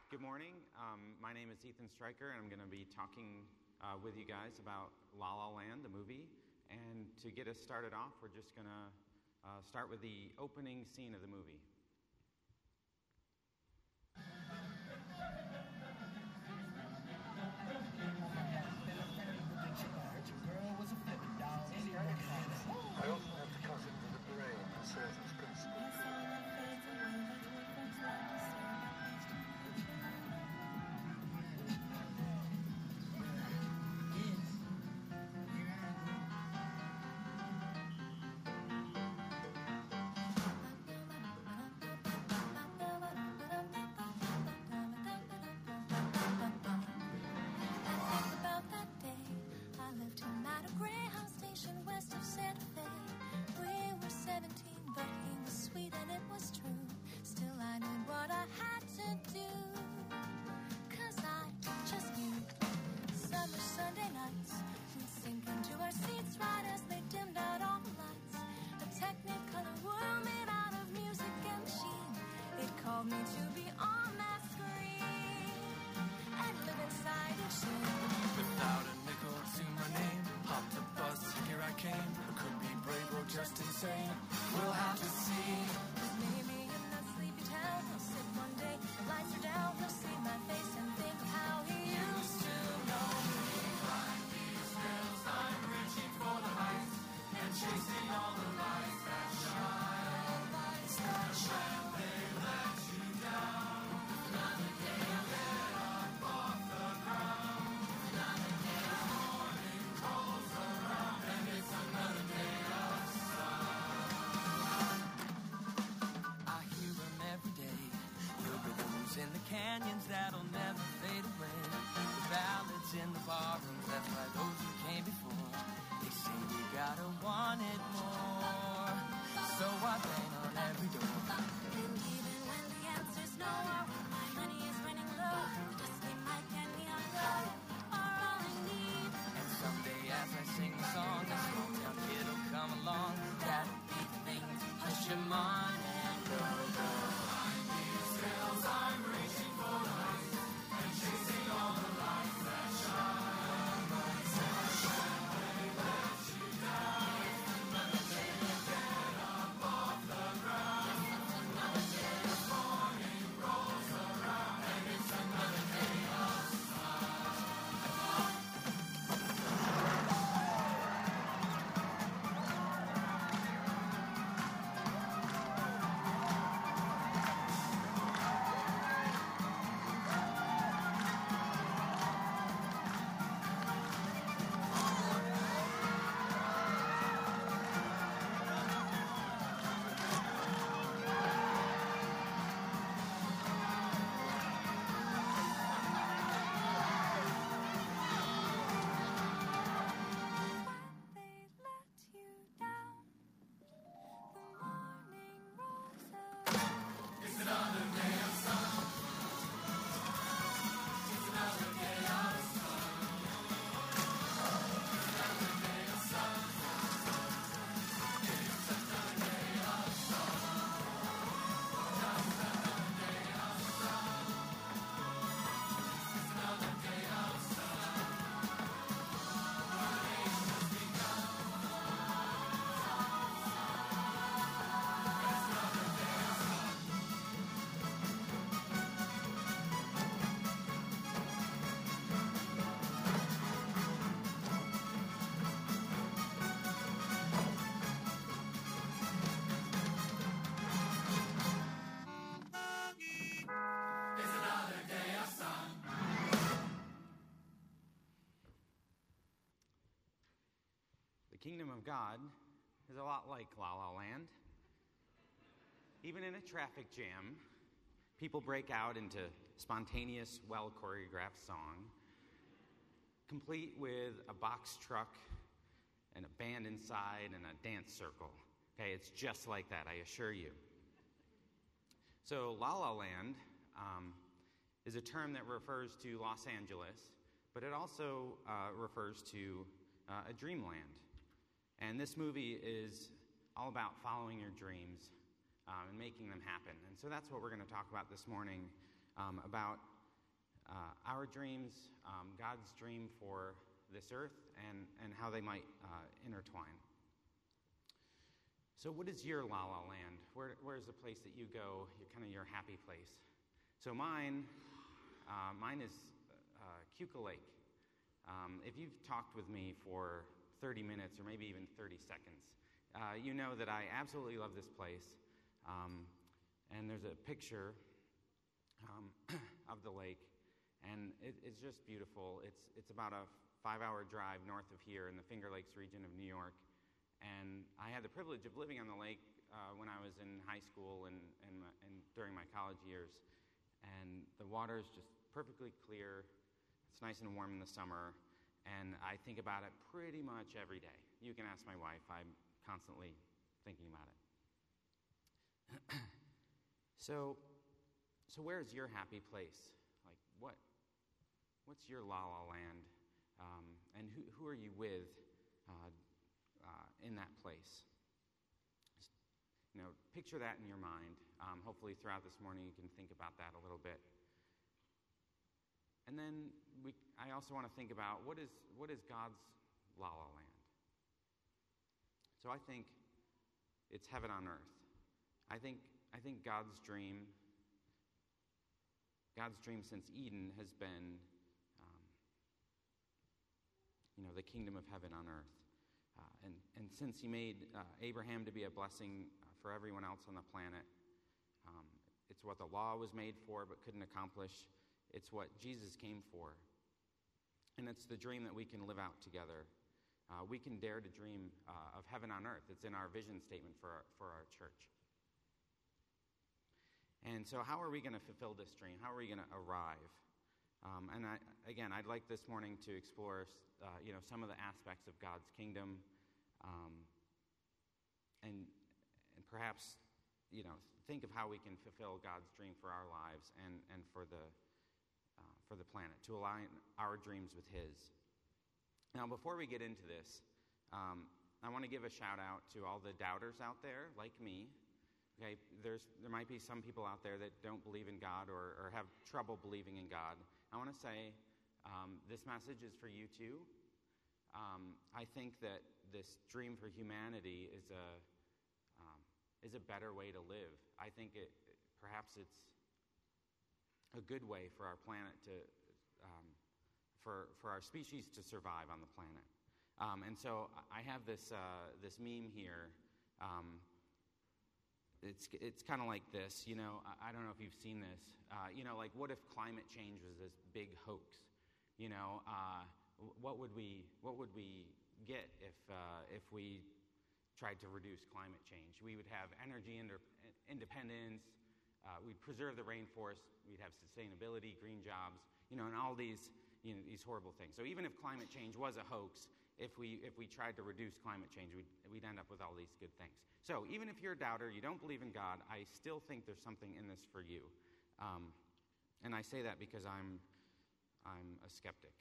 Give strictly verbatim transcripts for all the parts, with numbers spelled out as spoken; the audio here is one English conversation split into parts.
Good morning. Um, my name is Ethan Stryker, and I'm going to be talking uh, with you guys about La La Land, the movie. And to get us started off, we're just going to uh, start with the opening scene of the movie. I also have the cousin with the brain who serves as principal. Canyons that'll never fade away. The ballads in the barrooms left by those who came before. They say we gotta want it more. So I bang on every door. And even when the answer's no, or when my money is running low, just they might get me on road are all I need. And someday as I sing the song, a small town kid'll come along. That'll be the thing to push him on and go, go. Behind these hills I'm reaching for the light and chasing all the lights that shine. But sunshine may let you down. Another day to get up off the ground. Another day the morning rolls around and it's another day of The kingdom of God is a lot like La La Land. Even in a traffic jam, people break out into spontaneous, well-choreographed song, complete with a box truck and a band inside and a dance circle. Okay, it's just like that, I assure you. So La La Land um, is a term that refers to Los Angeles, but it also uh, refers to uh, a dreamland. And this movie is all about following your dreams um, and making them happen. And so that's what we're going to talk about this morning, um, about uh, our dreams, um, God's dream for this earth, and, and how they might uh, intertwine. So what is your La La Land? Where, where's the place that you go, your, kind of your happy place? So mine, uh, mine is uh, Keuka Lake. Um, if you've talked with me for thirty minutes or maybe even thirty seconds, uh, you know that I absolutely love this place. Um, and there's a picture um, of the lake, and it, it's just beautiful. It's, it's about a five-hour drive north of here in the Finger Lakes region of New York. And I had the privilege of living on the lake uh, when I was in high school and, and, and during my college years. And the water is just perfectly clear. It's nice and warm in the summer. And I think about it pretty much every day. You can ask my wife. I'm constantly thinking about it. so, so where's your happy place? Like, what? What's your La La Land? Um, and who, who are you with uh, uh, in that place? Just, you know, picture that in your mind. Um, hopefully throughout this morning you can think about that a little bit. And then we, I also want to think about what is what is God's La La Land? So I think it's heaven on earth. I think I think God's dream, God's dream since Eden has been you know, the kingdom of heaven on earth. Uh, and, and since he made uh, Abraham to be a blessing uh, for everyone else on the planet, um, it's what the law was made for but couldn't accomplish. It's what Jesus came for. And it's the dream that we can live out together. Uh, we can dare to dream uh, of heaven on earth. It's in our vision statement for our, for our church. And so how are we going to fulfill this dream? How are we going to arrive? Um, and I, again, I'd like this morning to explore, uh, you know, some of the aspects of God's kingdom, um, and and perhaps, you know, think of how we can fulfill God's dream for our lives and, and for the uh, for the planet, to align our dreams with His. Now, before we get into this, um, I want to give a shout out to all the doubters out there, like me. Okay, there's there might be some people out there that don't believe in God or, or have trouble believing in God. I want to say um, this message is for you too. Um, I think that this dream for humanity is a um, is a better way to live. I think it perhaps it's a good way for our planet to um, for for our species to survive on the planet. Um, and so I have this uh, this meme here. Um, It's it's kind of like this, you know, I, I don't know if you've seen this. Uh, you know, like what if climate change was this big hoax? You know, uh, what would we what would we get if uh, if we tried to reduce climate change? We would have energy inter- independence. Uh, we'd preserve the rainforest. We'd have sustainability, green jobs. You know, and all these you know these horrible things. So even if climate change was a hoax, if we if we tried to reduce climate change, we'd, we'd end up with all these good things. So even if you're a doubter, you don't believe in God, I still think there's something in this for you. Um, and I say that because I'm I'm a skeptic.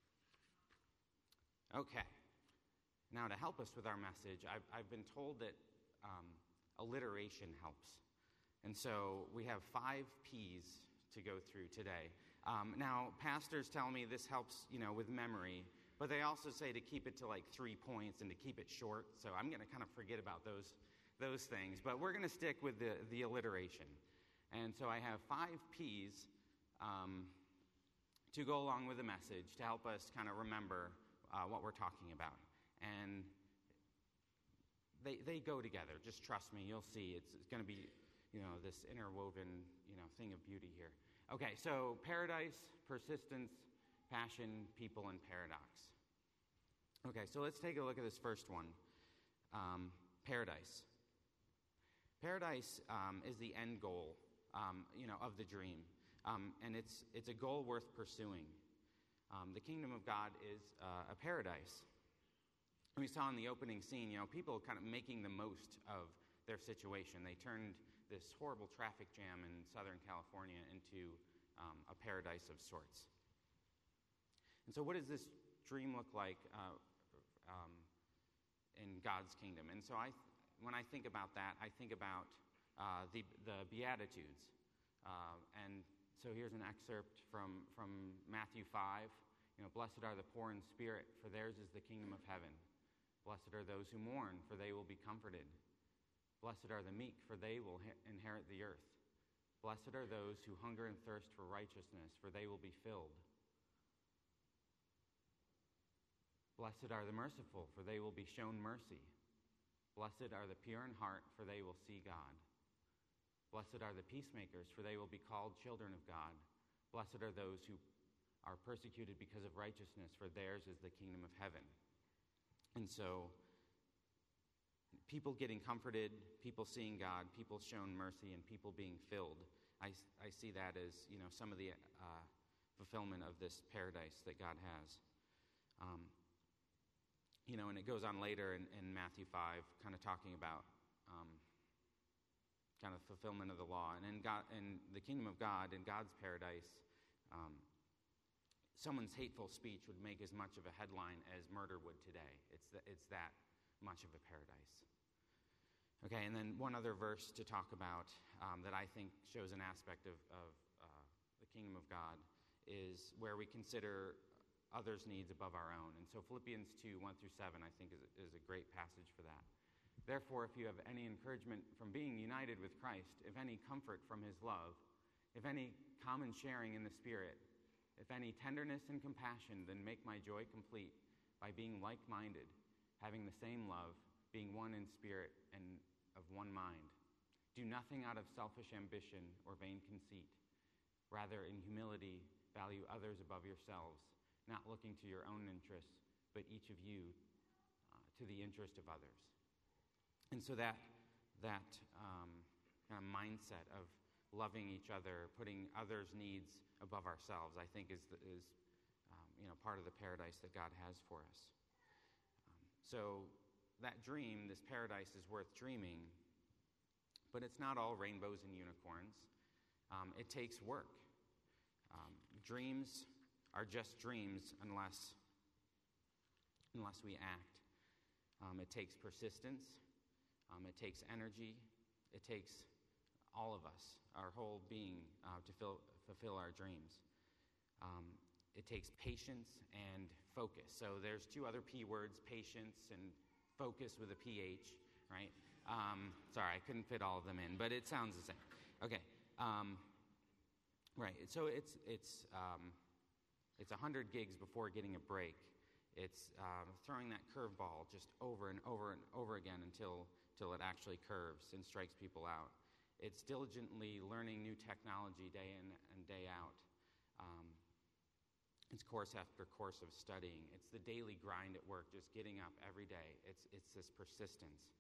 Okay. Now to help us with our message, I've, I've been told that um, alliteration helps. And so we have five P's to go through today. Um, now, pastors tell me this helps, you know, with memory. But they also say to keep it to like three points and to keep it short. So I'm going to kind of forget about those those things. But we're going to stick with the, the alliteration. And so I have five P's um, to go along with the message to help us kind of remember uh, what we're talking about. And they they go together. Just trust me. You'll see. It's, it's going to be, you know, this interwoven, you know, thing of beauty here. Okay, so paradise, persistence, passion, people, and paradox. Okay, so let's take a look at this first one. Um, paradise. Paradise um, is the end goal, um, you know, of the dream, um, and it's it's a goal worth pursuing. Um, the kingdom of God is uh, a paradise. We saw in the opening scene, you know, people kind of making the most of their situation. They turned this horrible traffic jam in Southern California into um, a paradise of sorts. And so what does this dream look like uh, um, in God's kingdom? And so I, when I think about that, I think about uh, the, the Beatitudes. Uh, and so here's an excerpt from, from Matthew five. You know, blessed are the poor in spirit, for theirs is the kingdom of heaven. Blessed are those who mourn, for they will be comforted. Blessed are the meek, for they will ha- inherit the earth. Blessed are those who hunger and thirst for righteousness, for they will be filled. Blessed are the merciful, for they will be shown mercy. Blessed are the pure in heart, for they will see God. Blessed are the peacemakers, for they will be called children of God. Blessed are those who are persecuted because of righteousness, for theirs is the kingdom of heaven. And so, people getting comforted, people seeing God, people shown mercy, and people being filled. I, I see that as, you know, some of the uh, fulfillment of this paradise that God has. Um, you know, and it goes on later in, in Matthew five, kind of talking about um, kind of fulfillment of the law. And in, God, in the kingdom of God, in God's paradise, um, someone's hateful speech would make as much of a headline as murder would today. It's, the, it's that much of a paradise. Okay, and then one other verse to talk about um, that I think shows an aspect of, of uh, the kingdom of God is where we consider others' needs above our own. And so Philippians two, one through seven, I think is, is a great passage for that. Therefore, if you have any encouragement from being united with Christ, if any comfort from his love, if any common sharing in the Spirit, if any tenderness and compassion, then make my joy complete by being like-minded, having the same love, being one in spirit and of one mind. Do nothing out of selfish ambition or vain conceit. Rather, in humility, value others above yourselves, not looking to your own interests, but each of you uh, to the interest of others. And so that that um, kind of mindset of loving each other, putting others' needs above ourselves, I think is is um, you know part of the paradise that God has for us. Um, so that dream, this paradise, is worth dreaming, but it's not all rainbows and unicorns. Um, it takes work. Um, dreams are just dreams unless unless we act. Um, it takes persistence. Um, it takes energy. It takes all of us, our whole being, uh, to fill, fulfill our dreams. Um, it takes patience and focus. So there's two other P words, patience and focus with a P H, right? Um, sorry, I couldn't fit all of them in, but it sounds the same. Okay, um, right. So it's it's um, it's one hundred gigs before getting a break. It's uh, throwing that curveball just over and over and over again until until it actually curves and strikes people out. It's diligently learning new technology day in and day out. Um, it's course after course of studying. It's the daily grind at work, just getting up every day. It's it's this persistence.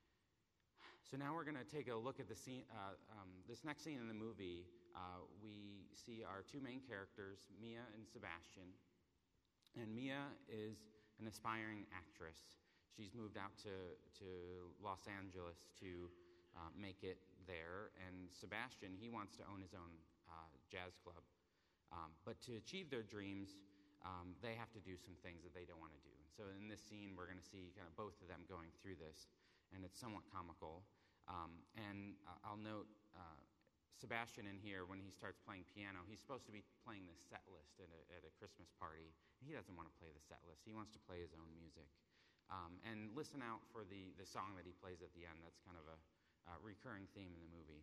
So now we're going to take a look at the scene. Uh, um, this next scene in the movie, uh, we see our two main characters, Mia and Sebastian. And Mia is an aspiring actress. She's moved out to, to Los Angeles to uh, make it there. And Sebastian, he wants to own his own uh, jazz club. Um, but to achieve their dreams, um, they have to do some things that they don't want to do. So in this scene, we're going to see kind of both of them going through this. And it's somewhat comical. Um, and uh, I'll note uh, Sebastian in here, when he starts playing piano, he's supposed to be playing the set list at a, at a Christmas party. He doesn't want to play the set list. He wants to play his own music. Um, and listen out for the, the song that he plays at the end. That's kind of a, a recurring theme in the movie.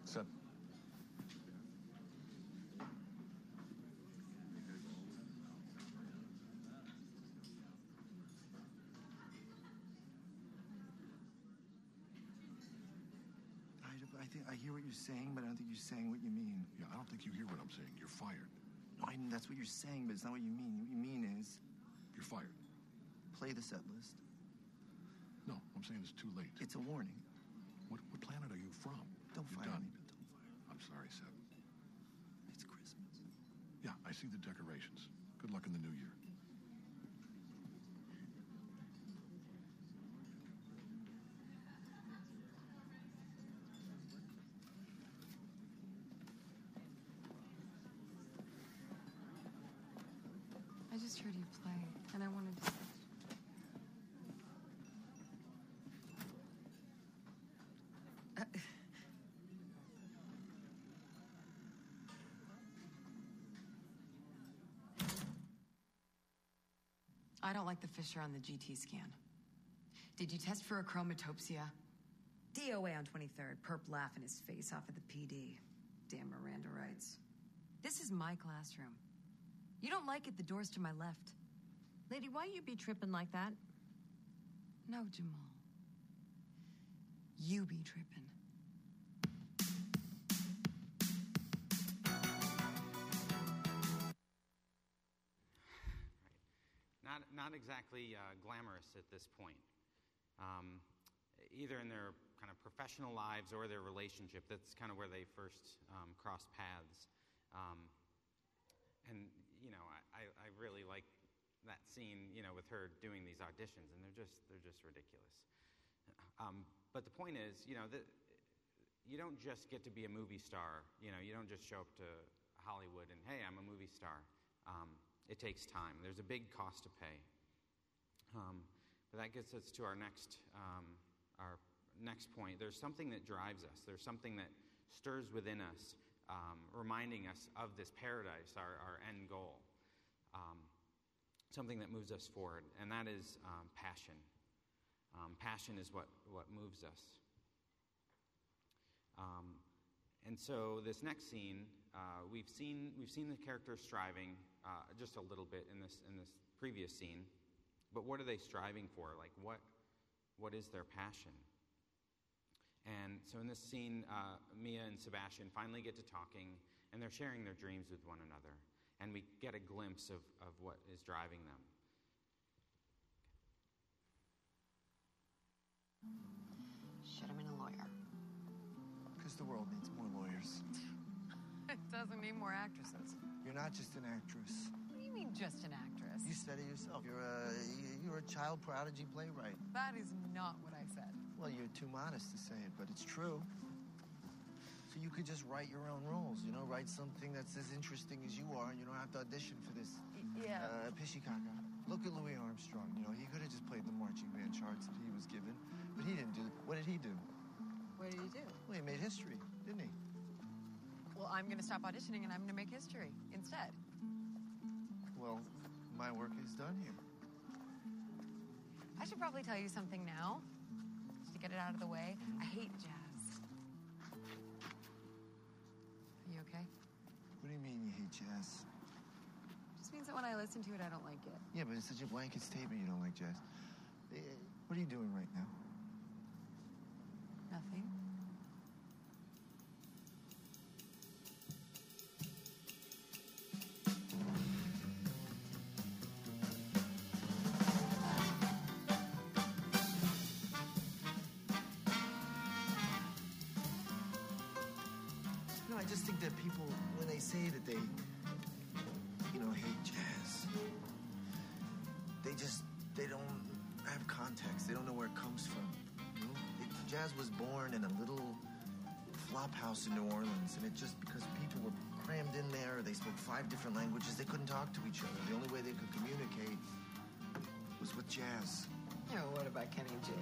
Set. I think I hear what you're saying, but I don't think you're saying what you mean. Yeah, I don't think you hear what I'm saying. You're fired. No, I, that's what you're saying, but it's not what you mean. What you mean is... You're fired. Play the set list. No, I'm saying it's too late. It's a warning. What, what planet are you from? Don't You're fire done. me, but don't fire me. I'm sorry, Seb. It's Christmas. Yeah, I see the decorations. Good luck in the new year. I just heard you play, and I wanted to... Uh, I don't like the fissure on the G T scan. Did you test for a chromatopsia? D O A on twenty-third. Perp laughing his face off at the P D. Damn Miranda rights. This is my classroom. You don't like it, the door's to my left. Lady, why you be tripping like that? No, Jamal. You be tripping. Not, not exactly uh, glamorous at this point. Um, either in their kind of professional lives or their relationship. That's kind of where they first um, cross paths. Um, and, you know, I, I really like that scene, you know, with her doing these auditions, and they're just, they're just ridiculous. Um, but the point is, you know, that you don't just get to be a movie star. You know, you don't just show up to Hollywood and, hey, I'm a movie star. Um, it takes time. There's a big cost to pay. Um, but that gets us to our next, um, our next point. There's something that drives us. There's something that stirs within us, um, reminding us of this paradise, our, our end goal. Um, something that moves us forward, and that is um, passion. Um, passion is what, what moves us. Um, and so this next scene, uh, we've seen we've seen the characters striving uh, just a little bit in this in this previous scene, but what are they striving for? Like what what is their passion? And so in this scene, uh, Mia and Sebastian finally get to talking, and they're sharing their dreams with one another, and we get a glimpse of, of what is driving them. Should have been a lawyer. Because the world needs more lawyers. It doesn't need more actresses. You're not just an actress. What do you mean, just an actress? You said it yourself. You're a you're a child prodigy playwright. That is not what I said. Well, you're too modest to say it, but it's true. So you could just write your own roles, you know, write something that's as interesting as you are, and you don't have to audition for this. Yeah. Uh, Pishikaka. Look at Louis Armstrong. You know, he could have just played the marching band charts that he was given, but he didn't do. What did he do? What did he do? Well, he made history, didn't he? Well, I'm going to stop auditioning and I'm going to make history instead. Well, my work is done here. I should probably tell you something now, just to get it out of the way. I hate jazz. Are you okay? What do you mean you hate jazz? Just means that when I listen to it, I don't like it. Yeah, but it's such a blanket statement you don't like jazz. Eh, What are you doing right now? Nothing. No, I just think that people, when they say that they, you know, hate jazz, they just, they don't have context. They don't know where it comes from. You know? It, jazz was born in a little flop house in New Orleans, and it just, because people were crammed in there, they spoke five different languages, they couldn't talk to each other. The only way they could communicate was with jazz. Yeah, what about Kenny G?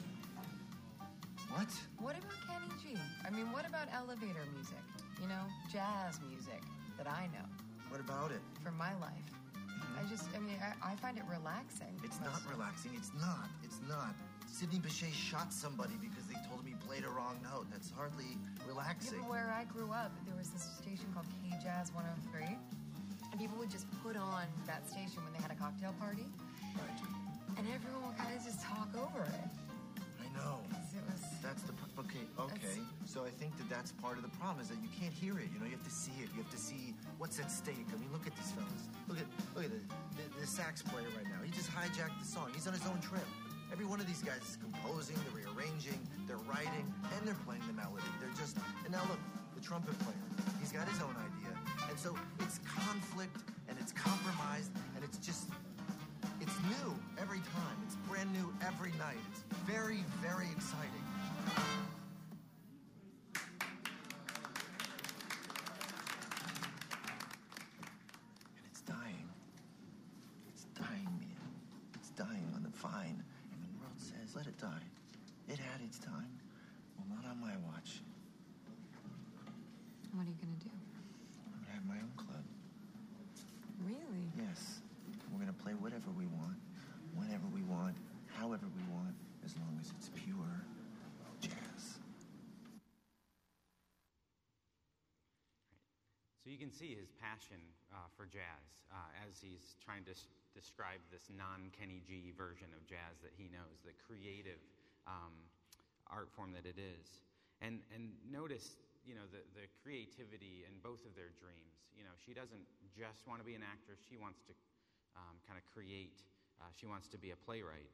What? What about Kenny G? I mean, what about elevator music? You know, jazz music that I know What about it? from my life. I just, I mean, I, I find it relaxing. It's not relaxing. It's not. It's not. Sidney Bechet shot somebody because they told him he played a wrong note. out. That's hardly relaxing. Even where I grew up, there was this station called K Jazz one oh three, and people would just put on that station when they had a cocktail party, Right. and everyone would kind of just talk over it. I know. 'Cause it was. That's the pro- okay. Okay. So I think that that's part of the problem is that you can't hear it. You know, you have to see it. You have to see what's at stake. I mean, look at these fellas. Look at look at the, the, the sax player right now. He just hijacked the song. He's on his own trip. Every one of these guys is composing, they're rearranging, they're writing, and they're playing the melody. They're just and now look, the trumpet player. He's got his own idea, and so it's conflict and it's compromised and it's just. It's new every time. It's brand new every night. It's very, very exciting. And it's dying. It's dying, man. It's dying on the vine. And the world says, let it die. It had its time. Well, not on my watch. What are you gonna do? I'm gonna have my own club. Really? Yes. We're gonna play whatever we want, whenever we want, however we want, as long as it's pure jazz. So you can see his passion uh, for jazz uh, as he's trying to s- describe this non-Kenny G version of jazz that he knows, the creative um, art form that it is. And and notice, you know, the, the creativity in both of their dreams. You know, she doesn't just want to be an actress, she wants to um, kind of create, uh, she wants to be a playwright.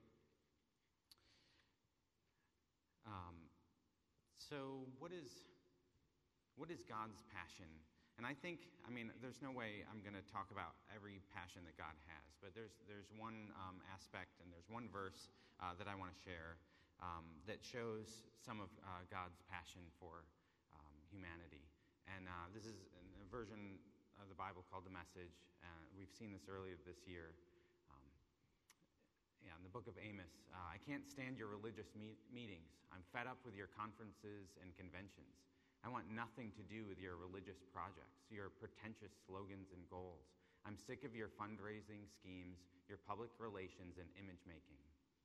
Um, so what is what is God's passion? And I think, I mean, there's no way I'm going to talk about every passion that God has, but there's there's one um, aspect and there's one verse uh, that I want to share um, that shows some of uh, God's passion for um, humanity. And uh, this is a version of the Bible called The Message. Uh, we've seen this earlier this year. Um, yeah, in the book of Amos, uh, I can't stand your religious me- meetings. I'm fed up with your conferences and conventions. I want nothing to do with your religious projects, your pretentious slogans and goals. I'm sick of your fundraising schemes, your public relations, and image making.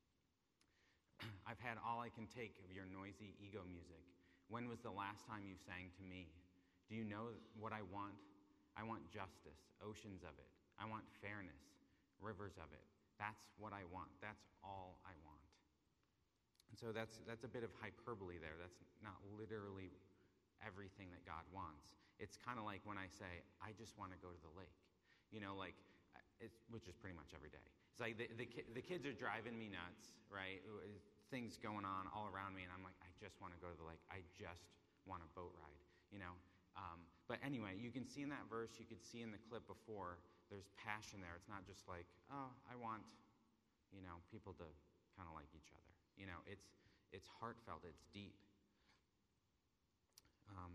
I've had all I can take of your noisy ego music. When was the last time you sang to me? Do you know what I want? I want justice, oceans of it. I want fairness, rivers of it. That's what I want. That's all I want. And so that's that's a bit of hyperbole there. That's not literally everything that God wants. It's kind of like when I say, I just want to go to the lake. You know, like, it's, which is pretty much every day. It's like the, the, ki- the kids are driving me nuts, right? Things going on all around me, and I'm like, I just want to go to the lake. I just want a boat ride, you know? Um, but anyway, you can see in that verse, you could see in the clip before, there's passion there. It's not just like, oh, I want, you know, people to kind of like each other. You know, it's it's heartfelt, it's deep. Um,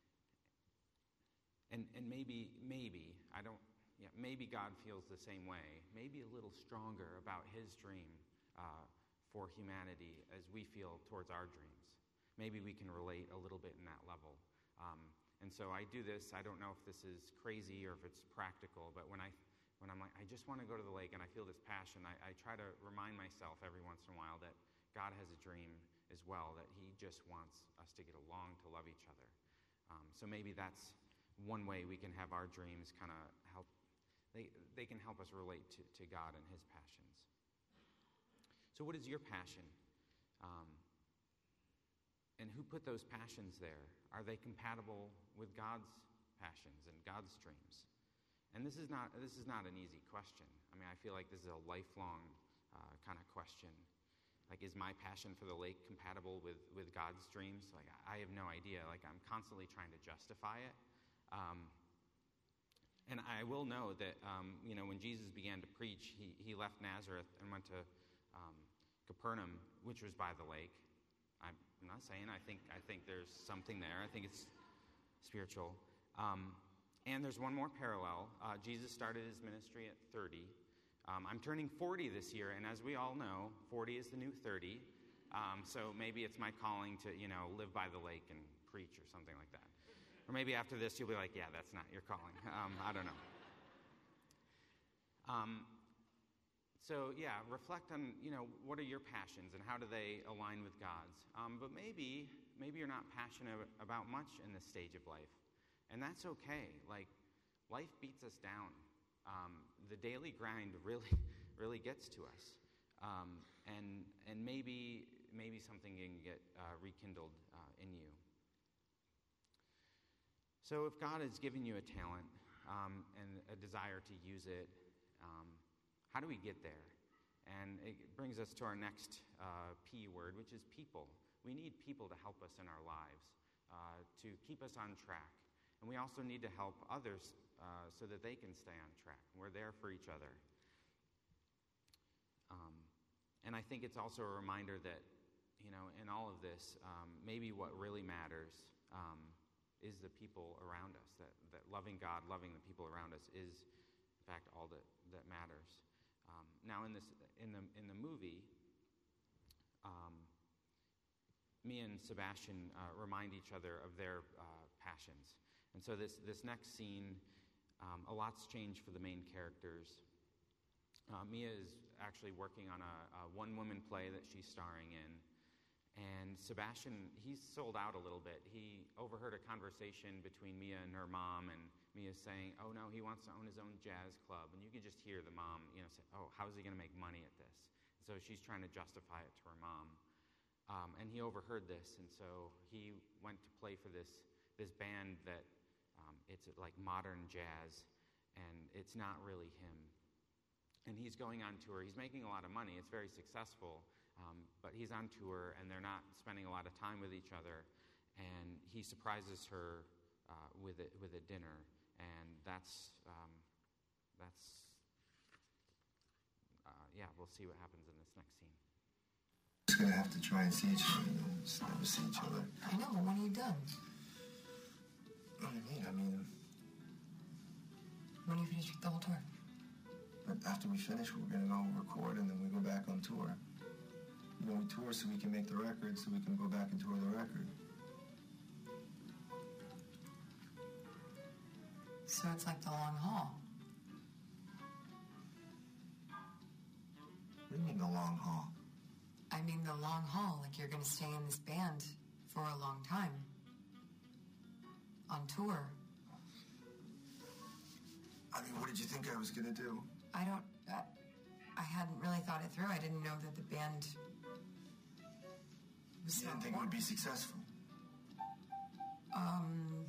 and and maybe, maybe, I don't, yeah, maybe God feels the same way, maybe a little stronger about his dream uh, for humanity as we feel towards our dreams. Maybe we can relate a little bit in that level. Um, and so I do this, I don't know if this is crazy or if it's practical, but when, I, when I'm like, I just want to go to the lake and I feel this passion, I, I try to remind myself every once in a while that God has a dream as well, that he just wants us to get along, to love each other. Um, so maybe that's one way we can have our dreams kind of help, they, they can help us relate to, to God and his passions. So what is your passion? Um, and who put those passions there? Are they compatible with God's passions and God's dreams? And this is not this is not an easy question. I mean, I feel like this is a lifelong uh, kind of question. Like, is my passion for the lake compatible with, with God's dreams? Like, I have no idea. Like, I'm constantly trying to justify it. Um, and I will know that, um, you know, when Jesus began to preach, he, he left Nazareth and went to um, Capernaum, which was by the lake. I'm not saying I think I think there's something there. I think it's spiritual. Um, and there's one more parallel. Uh, Jesus started his ministry at thirty. Um, I'm turning forty this year, and as we all know, forty is the new thirty. Um, so maybe it's my calling to, you know, live by the lake and preach or something like that. Or maybe after this, you'll be like, yeah, that's not your calling. Um, I don't know. Um, so yeah, reflect on, you know, what are your passions and how do they align with God's? Um, but maybe, maybe you're not passionate about much in this stage of life, and that's okay. Like, life beats us down. Um, the daily grind really, really gets to us, um, and and maybe maybe something can get uh, rekindled uh, in you. So, if God has given you a talent um, and a desire to use it, um, how do we get there? And it brings us to our next uh, P word, which is people. We need people to help us in our lives, uh, to keep us on track. And we also need to help others uh, so that they can stay on track. We're there for each other. Um, and I think it's also a reminder that, you know, in all of this, um, maybe what really matters um, is the people around us, that, that loving God, loving the people around us is, in fact, all that, that matters. Um, now, in this, in the in the movie, um, Mia and Sebastian uh, remind each other of their uh, passions, and so this this next scene, um, a lot's changed for the main characters. Uh, Mia is actually working on a, a one-woman play that she's starring in, and Sebastian, he's sold out a little bit. He overheard a conversation between Mia and her mom, and Mia's saying, oh, no, he wants to own his own jazz club. And you can just hear the mom, you know, say, oh, how is he going to make money at this? So she's trying to justify it to her mom. Um, and he overheard this, and so he went to play for this this band that um, it's like modern jazz, and it's not really him. And he's going on tour. He's making a lot of money. It's very successful, um, but he's on tour, and they're not spending a lot of time with each other. And he surprises her uh, with a, with a dinner, and that's um, that's uh, yeah. We'll see what happens in this next scene. Just gonna have to try and see each other. Just never see each other. I know, but when are you done? What do you mean? I mean, When are you finished with the whole tour? but after we finish, we're gonna go record, and then we go back on tour. You know, we tour so we can make the record, so we can go back and tour the record. So it's like the long haul. What do you mean the long haul? I mean the long haul, like you're gonna stay in this band for a long time. On tour. I mean, what did you think I was gonna do? I don't... I, I hadn't really thought it through. I didn't know that the band was You so didn't think it would be successful? Um...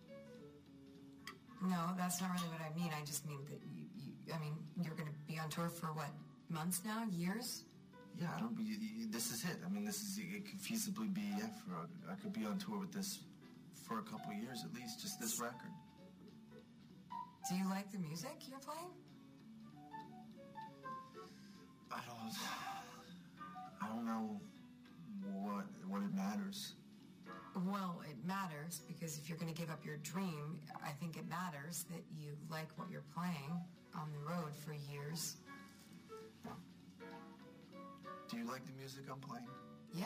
No, that's not really what I mean. I just mean that you... you I mean, you're gonna be on tour for what? Months now? Years? Yeah, I don't be. This is it. I mean, this is. It could feasibly be. Yeah, for I could be on tour with this for a couple of years at least. Just this record. Do you like the music you're playing? I don't. I don't know what what it matters. Well, it matters because if you're going to give up your dream, I think it matters that you like what you're playing on the road for years. Do you like the music I'm playing? Yeah.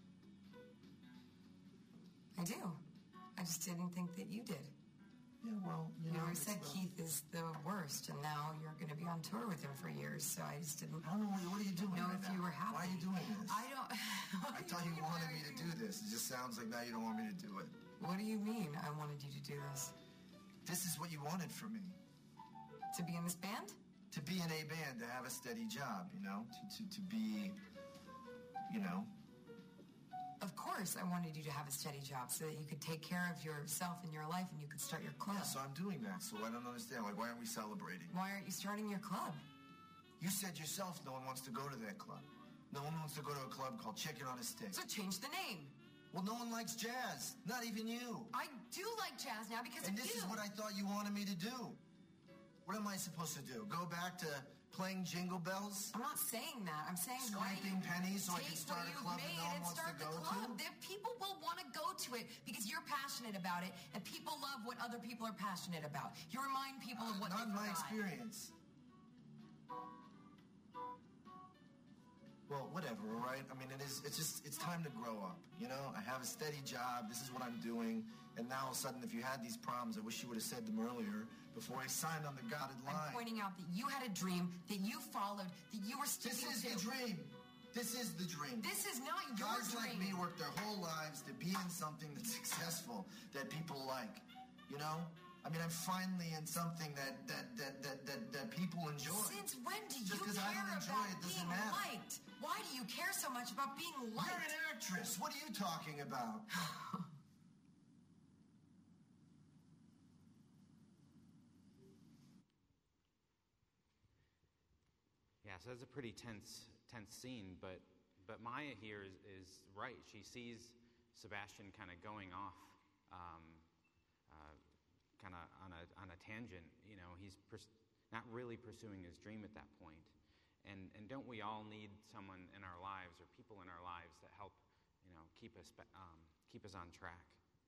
I do. I just didn't think that you did. Yeah, well, you You know. always it's said not- Keith is the worst, and now you're going to be on tour with him for years, so I just didn't I don't know. What, what are you doing? know right if now? you were happy. Why are you doing this? I don't... I thought you wanted me to do this. It just sounds like now you don't want me to do it. What do you mean I wanted you to do this? This is what you wanted from me. To be in this band? To be in a band, to have a steady job, you know? To, to, to be, you know? Of course I wanted you to have a steady job so that you could take care of yourself and your life and you could start your club. Yeah, so I'm doing that. So I don't understand. Like, why aren't we celebrating? Why aren't you starting your club? You said yourself no one wants to go to that club. No one wants to go to a club called Chicken on a Stick. So change the name. Well, no one likes jazz. Not even you. I do like jazz now because And of this you. is what I thought you wanted me to do. What am I supposed to do? Go back to playing Jingle Bells? I'm not saying that. I'm saying why Scraping you pennies so I take can start what a you've club that made no one and wants to start go the to? club. There, people will want to go to it because you're passionate about it, and people love what other people are passionate about. You remind people of what Not they in my forgot. experience. Well, whatever, all right? I mean, it is, it's just, it's time to grow up, you know? I have a steady job, this is what I'm doing, and now all of a sudden, if you had these problems, I wish you would have said them earlier before I signed on the dotted line. I'm pointing out that you had a dream, that you followed, that you were This sticking is to. the dream. This is the dream. This is not your Guys dream. like me work their whole lives to be in something that's successful, that people like, you know? I mean, I'm finally in something that that that that that, that people enjoy. Since when do Just you 'cause I care don't enjoy about it doesn't being matter. liked? Why do you care so much about being liked? You're an actress. What are you talking about? Yeah, so that's a pretty tense, tense scene. But, but Maya here is, is right. She sees Sebastian kind of going off, um, uh, kind of on a on a tangent. You know, he's pers- not really pursuing his dream at that point. And and don't we all need someone in our lives or people in our lives that help, you know, keep us um, keep us on track?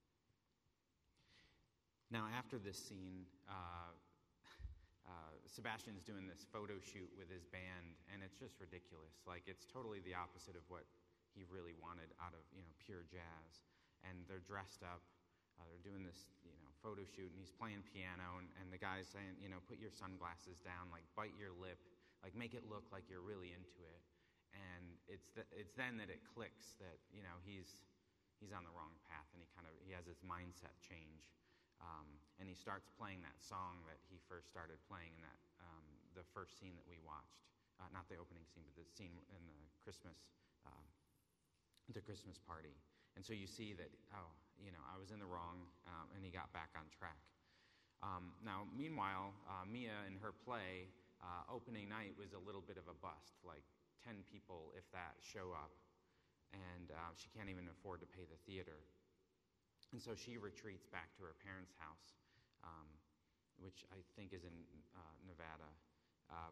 Now, after this scene. Uh, Uh, Sebastian's doing this photo shoot with his band, and it's just ridiculous. Like, it's totally the opposite of what he really wanted out of, you know, pure jazz. And they're dressed up. Uh, they're doing this, you know, photo shoot, and he's playing piano, and, and the guy's saying, you know, put your sunglasses down, like, bite your lip, like, make it look like you're really into it. And it's th- it's then that it clicks that, you know, he's he's on the wrong path, and he kind of he has his mindset change. Um, and he starts playing that song that he first started playing in that um, the first scene that we watched, uh, not the opening scene, but the scene in the Christmas, um, the Christmas party. And so you see that, oh, you know, I was in the wrong, um, and he got back on track. Um, now, meanwhile, uh, Mia in her play, uh, opening night was a little bit of a bust, like ten people, if that, show up, and uh, she can't even afford to pay the theater. And so she retreats back to her parents' house, um, which I think is in uh, Nevada. Um,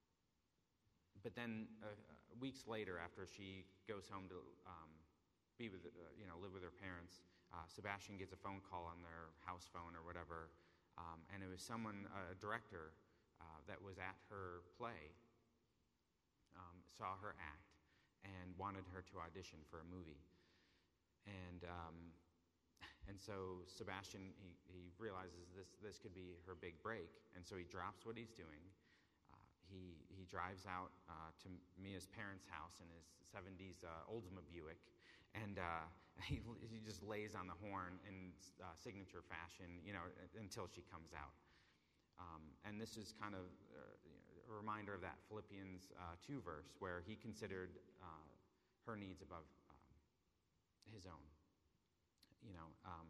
but then uh, weeks later, after she goes home to um, be with, uh, you know, live with her parents, uh, Sebastian gets a phone call on their house phone or whatever, um, and it was someone, a director, uh, that was at her play, um, saw her act, and wanted her to audition for a movie. And um, And so Sebastian, he, he realizes this this could be her big break, and so he drops what he's doing. Uh, he he drives out uh, to Mia's parents' house in his seventies uh, Oldsmobile Buick, and uh, he he just lays on the horn in uh, signature fashion, you know, until she comes out. Um, and this is kind of uh, you know, a reminder of that Philippians uh, two verse where he considered uh, her needs above um, his own. You know, um,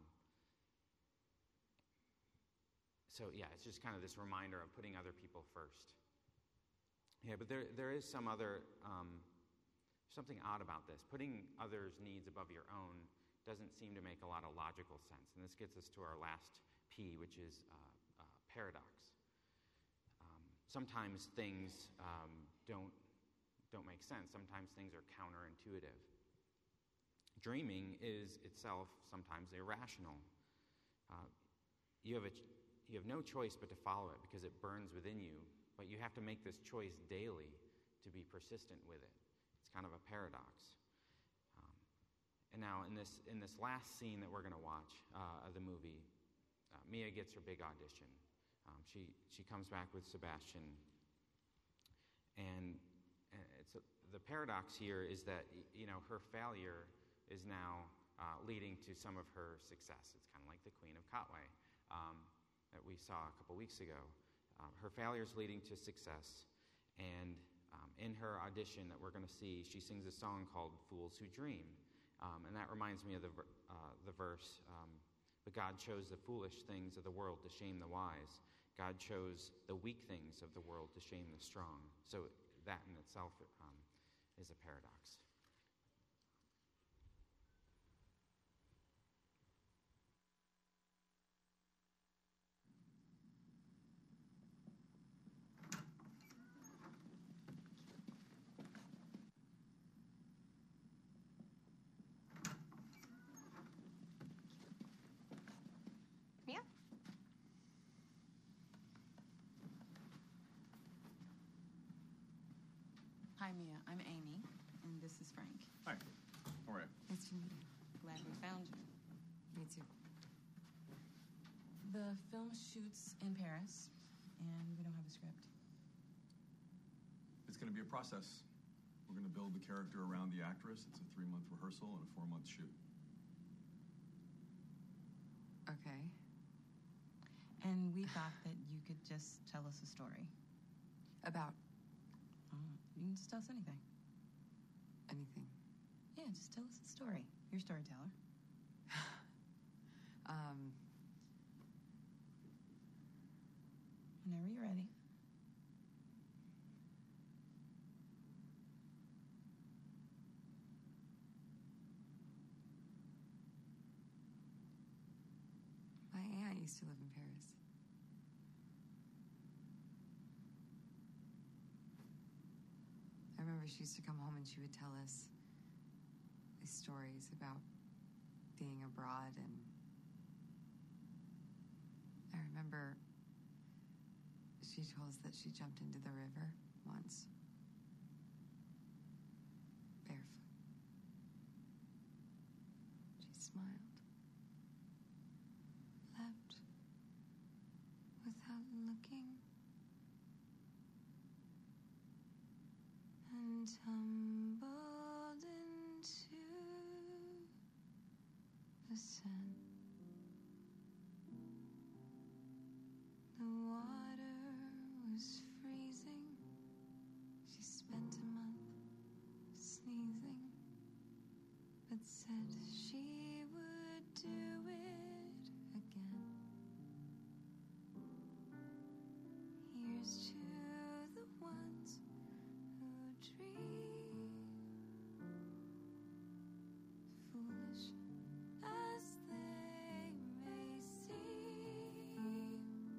so yeah, it's just kind of this reminder of putting other people first. Yeah, but there there is some other, um, something odd about this. Putting others' needs above your own doesn't seem to make a lot of logical sense. And this gets us to our last P, which is uh, uh, paradox. Um, sometimes things um, don't don't make sense. Sometimes things are counterintuitive. Dreaming is itself sometimes irrational. Uh, you have a, you have no choice but to follow it because it burns within you, but you have to make this choice daily to be persistent with it. It's kind of a paradox. Um, and now in this in this last scene that we're going to watch uh, of the movie, uh, Mia gets her big audition. Um, she she comes back with Sebastian, and, and it's a, the paradox here is that you know her failure is now uh, leading to some of her success. It's kind of like the Queen of Katwe um, that we saw a couple weeks ago. Um, her failure is leading to success, and um, in her audition that we're going to see, she sings a song called Fools Who Dream, um, and that reminds me of the, uh, the verse, um, but God chose the foolish things of the world to shame the wise. God chose the weak things of the world to shame the strong. So that in itself um, is a paradox. Mia? Hi, Mia. I'm Amy. this is Frank. Hi. How are you? Nice to meet you. Glad we found you. Me too. The film shoots in Paris, and we don't have a script. It's going to be a process. We're going to build the character around the actress. It's a three-month rehearsal and a four-month shoot. Okay. And we thought that you could just tell us a story. About? Uh, you can just tell us anything. Anything? Yeah, just tell us a story. You're a storyteller. um... Whenever you're ready. My aunt used to live in Paris. I remember she used to come home and she would tell us these stories about being abroad, and I remember she told us that she jumped into the river once, barefoot. She smiled, leapt without looking, and tumbled into the sand. The water was freezing. She spent a month sneezing, but said she would do it again. Here's to the ones who dream, foolish as they may seem.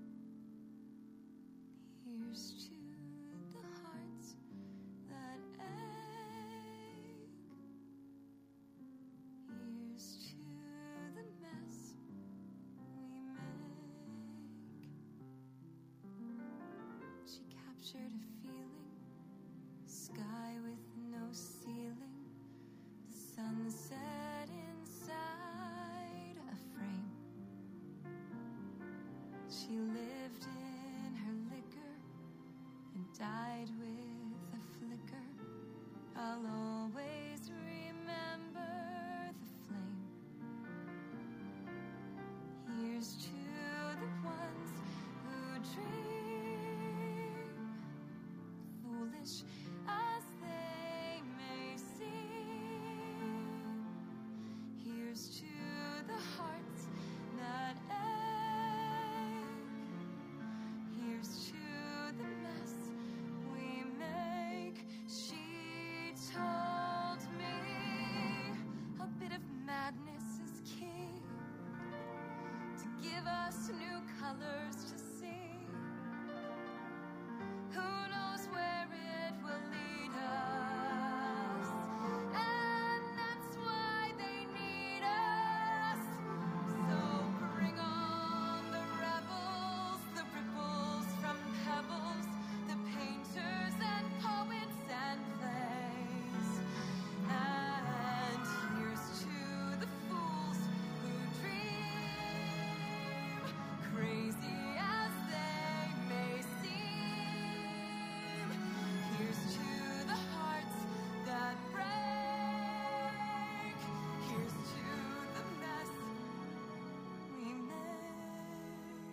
Here's to the hearts that ache. Here's to the mess we make. She captured a feeling, sky with no ceiling, the sunset inside a frame. She lived in her liquor and died with a flicker. I'll always remember the flame. Here's to the ones who dream, foolish as they may seem. Here's to the hearts that ache. Here's to the mess we make. She told me a bit of madness is key, to give us new colors to see. Who knows where it will lead us? And that's why they need us. So bring on the rebels, the ripples from pebbles, the painters and poets and plays. And here's to the fools who dream, crazy as they may seem. Here's to the hearts that break. Here's to the mess we make.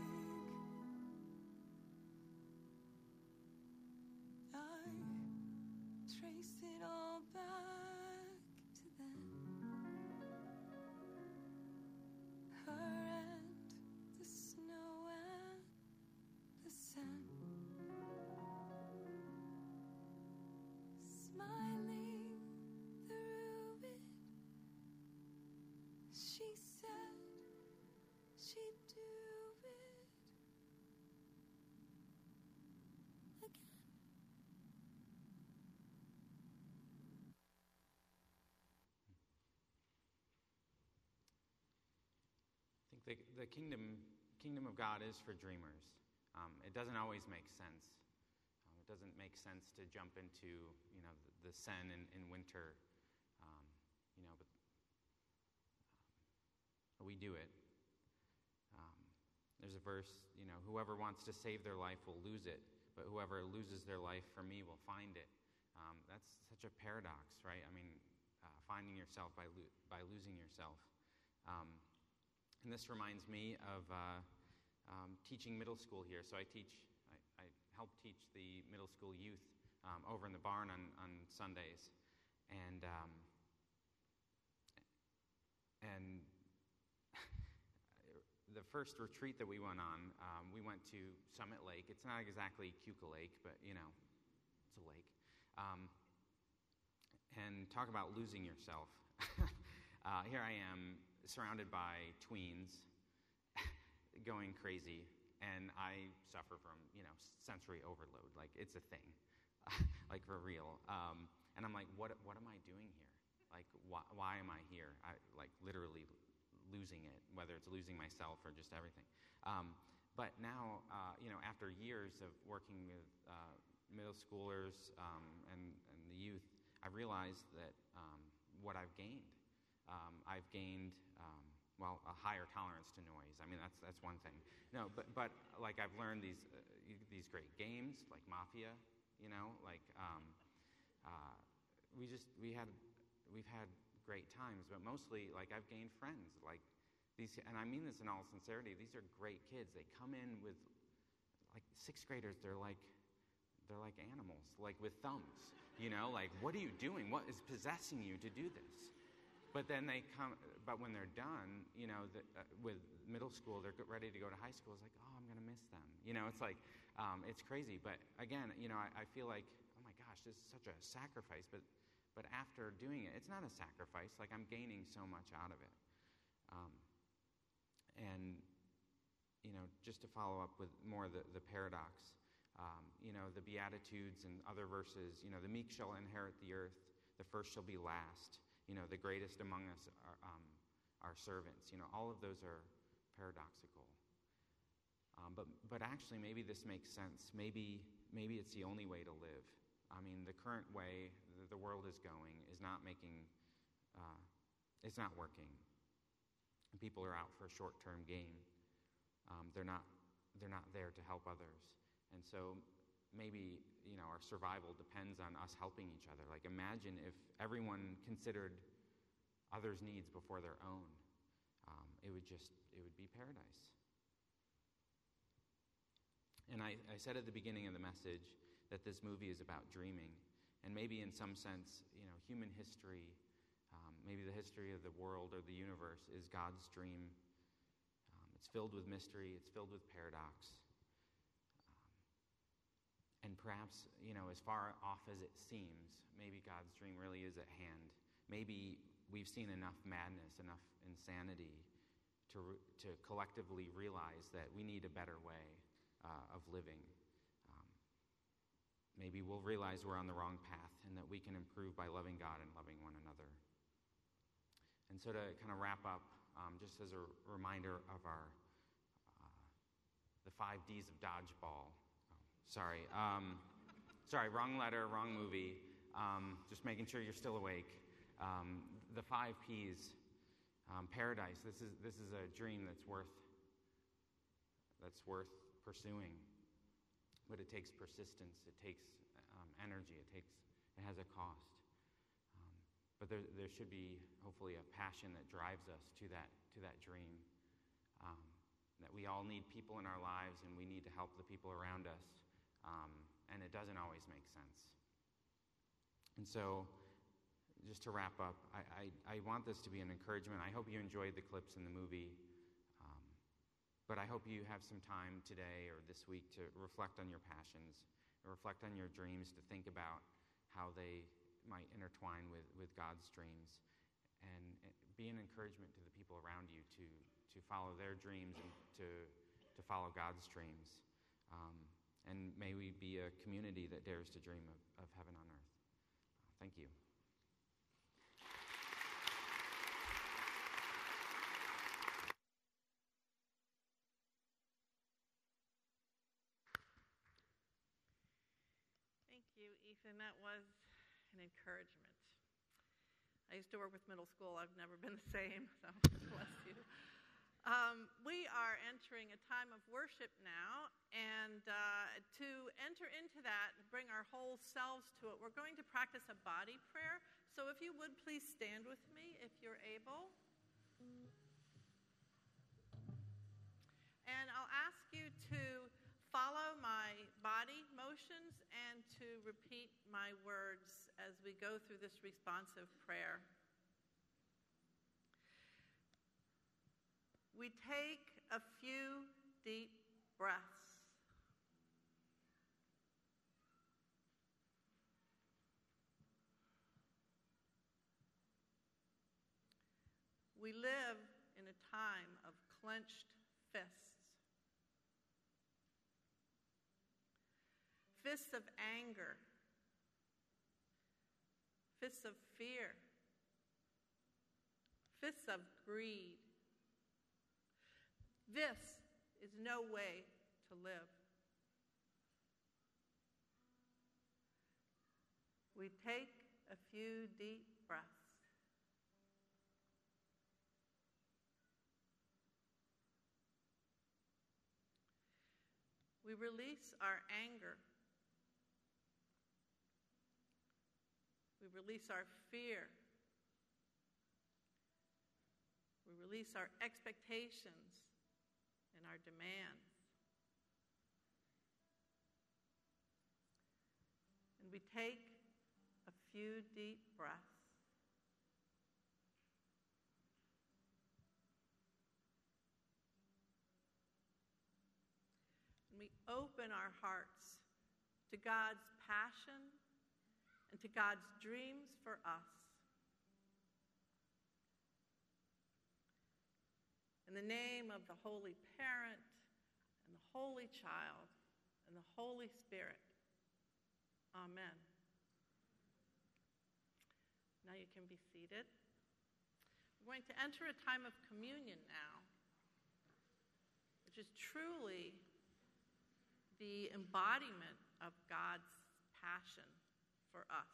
I trace it all back to then. Her and the snow and the sun, smiling through it. She said she'd do it again. I think the, the kingdom kingdom of God is for dreamers. Um, it doesn't always make sense. Um, it doesn't make sense to jump into, you know, the, the Seine in, in winter, um, you know, but, but we do it. Um, there's a verse, you know, whoever wants to save their life will lose it, but whoever loses their life for me will find it. Um, that's such a paradox, right? I mean, uh, finding yourself by lo- by losing yourself. Um, and this reminds me of uh, um, teaching middle school here. So I teach, I, I help teach the middle school youth um, over in the barn on, on Sundays. And, um, and the first retreat that we went on, um, we went to Summit Lake. It's not exactly Keuka Lake, but, you know, it's a lake. Um, and talk about losing yourself. uh, here I am, surrounded by tweens, going crazy, and I suffer from, you know, sensory overload. Like, it's a thing, like, for real. Um, and I'm like, what what am I doing here? Like, why, why am I here? I, like, literally losing it, whether it's losing myself or just everything. Um, but now, uh, you know, after years of working with uh, middle schoolers um, and, and the youth, I realized that um, what I've gained. Um, I've gained, um, well, a higher tolerance to noise. I mean, that's that's one thing. No, but but like I've learned these uh, these great games like Mafia. You know, like um, uh, we just we had we've had great times, but mostly like I've gained friends. Like these, and I mean this in all sincerity. These are great kids. They come in with like sixth graders. They're like they're like animals, like with thumbs. You know, like what are you doing? What is possessing you to do this? But then they come, but when they're done, you know, the, uh, with middle school, they're ready to go to high school. It's like, oh, I'm going to miss them. You know, it's like, um, it's crazy. But again, you know, I, I feel like, oh my gosh, this is such a sacrifice. But but after doing it, it's not a sacrifice. Like I'm gaining so much out of it. Um, and, you know, just to follow up with more of the, the paradox, um, you know, the Beatitudes and other verses, you know, the meek shall inherit the earth, the first shall be last. You know, the greatest among us are, um, are servants. You know, all of those are paradoxical. Um, but but actually, maybe this makes sense. Maybe maybe it's the only way to live. I mean, the current way the, the world is going is not making, uh, it's not working. People are out for a short-term gain. Um, they're not they're not there to help others, and so. Maybe, you know, our survival depends on us helping each other. Like, imagine if everyone considered others' needs before their own. Um, it would just, it would be paradise. And I, I said at the beginning of the message that this movie is about dreaming. And maybe in some sense, you know, human history, um, maybe the history of the world or the universe is God's dream. Um, it's filled with mystery. It's filled with paradox. And perhaps, you know, as far off as it seems, maybe God's dream really is at hand. Maybe we've seen enough madness, enough insanity to to collectively realize that we need a better way uh, of living. Um, maybe we'll realize we're on the wrong path and that we can improve by loving God and loving one another. And so to kind of wrap up, um, just as a reminder of our, uh, the five D's of dodgeball. Sorry. Um, sorry, wrong letter, wrong movie. Um, just making sure you're still awake. Um, the five P's. Um, paradise. This is this is a dream that's worth that's worth pursuing, but it takes persistence. It takes um, energy. It takes it has a cost. Um, but there there should be hopefully a passion that drives us to that to that dream. Um, that we all need people in our lives, and we need to help the people around us. Um, and it doesn't always make sense. And so, just to wrap up, I, I, I want this to be an encouragement. I hope you enjoyed the clips in the movie. Um, but I hope you have some time today or this week to reflect on your passions, reflect on your dreams, to think about how they might intertwine with, with God's dreams, and be an encouragement to the people around you to, to follow their dreams and to, to follow God's dreams. Um, And may we be a community that dares to dream of, of heaven on earth. Uh, thank you. Ethan. That was an encouragement. I used to work with middle school. I've never been the same, so bless you. Um, we are entering a time of worship now, and uh, to enter into that and bring our whole selves to it, we're going to practice a body prayer. So if you would, please stand with me if you're able. And I'll ask you to follow my body motions and to repeat my words as we go through this responsive prayer. We take a few deep breaths. We live in a time of clenched fists. Fists of anger, fists of fear, fists of greed. This is no way to live. We take a few deep breaths. We release our anger. We release our fear. We release our expectations and our demands. And we take a few deep breaths. And we open our hearts to God's passion and to God's dreams for us. In the name of the Holy Parent and the Holy Child and the Holy Spirit, amen. Now you can be seated. We're going to enter a time of communion now, which is truly the embodiment of God's passion for us.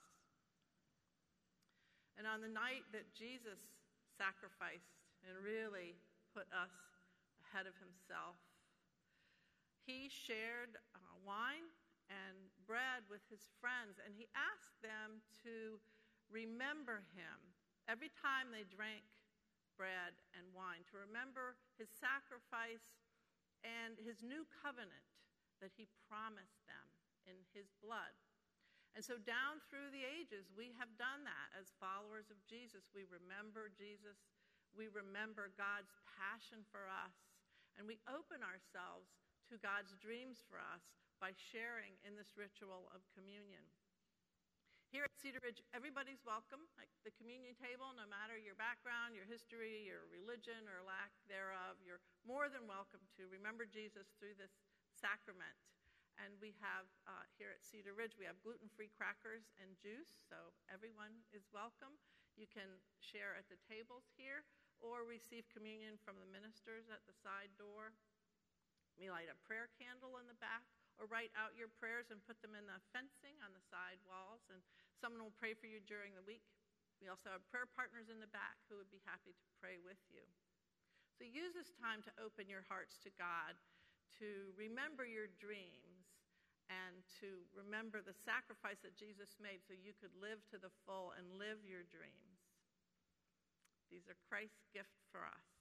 And on the night that Jesus sacrificed and really put us ahead of himself, he shared uh, wine and bread with his friends, and he asked them to remember him every time they drank bread and wine, to remember his sacrifice and his new covenant that he promised them in his blood. And so down through the ages, we have done that as followers of Jesus. We remember Jesus. We remember God's passion for us. And we open ourselves to God's dreams for us by sharing in this ritual of communion. Here at Cedar Ridge, everybody's welcome at the communion table, no matter your background, your history, your religion, or lack thereof. You're more than welcome to remember Jesus through this sacrament. And we have, uh, here at Cedar Ridge, we have gluten-free crackers and juice, so everyone is welcome. You can share at the tables here or receive communion from the ministers at the side door. We light a prayer candle in the back, or write out your prayers and put them in the fencing on the side walls, and someone will pray for you during the week. We also have prayer partners in the back who would be happy to pray with you. So use this time to open your hearts to God, to remember your dreams, and to remember the sacrifice that Jesus made so you could live to the full and live your dreams. These are Christ's gift for us.